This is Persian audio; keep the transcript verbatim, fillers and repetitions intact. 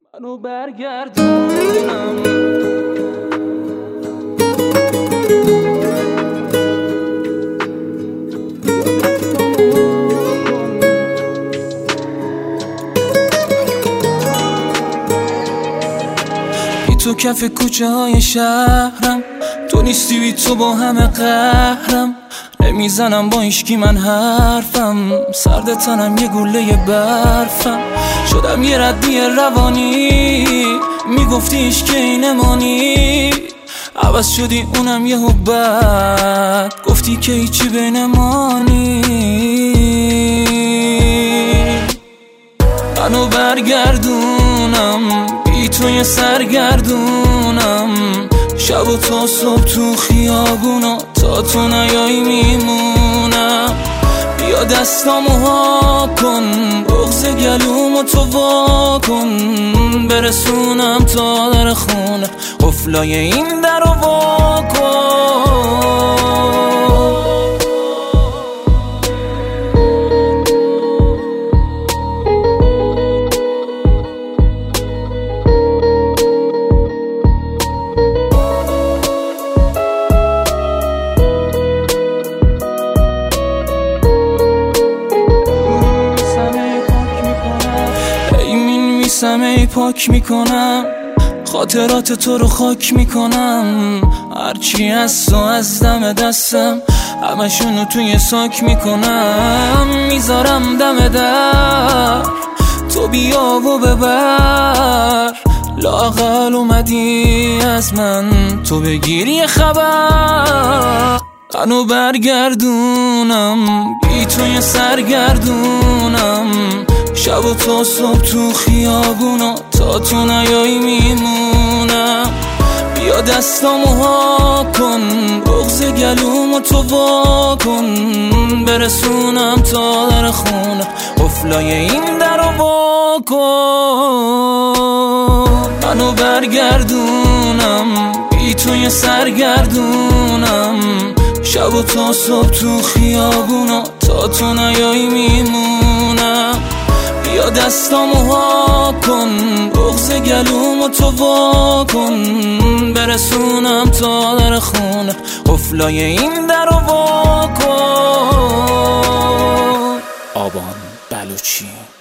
منو برگردونم بی تو کف کوچه های شهرم، تو نیستی بی تو با همه قهرم. نمیزنم با هیچکی من حرفم، سرد تنم یه گوله برفم. شدم یه ردی روانی، میگفتی هیچکی نمانی. عوض شدی اونم یه حبت، گفتی که هیچی بینمانی. منو برگردونم، بی تو یه سرگردونم. شب و تا صبح تو خیابونا، تا تو نیایی میمونم. بیا دستامو ها کن، بغض گلومو تو وا کن. برسونم تا در خونه، قفلای این درو وا کن. ای پاک میکنم، خاطرات تو رو خاک میکنم. هرچی از تو از دم دستم، همشونو توی ساک میکنم. میذارم دم در، تو بیا و ببر. لااقل اومدی از من تو بگیری یه خبر. منو برگردونم، بی تو یه سرگردونم. شب و تا صبح تو خیابونا، تا تو نیایی میمونم. بیا دستامو ها کن، بغض گلومو تو وا کن. برسونم تا در خونه، قفلای این درو وا کن. منو برگردونم، بی تو یه سرگردونم. شب و تا صبح تو خیابونا، تا تو نیایی میمونم. بیا دستامو ها کن، بغض گلومو تو وا کن. برسونم تا در خونه، قفلای این درو وا کن. آبان بلوچی.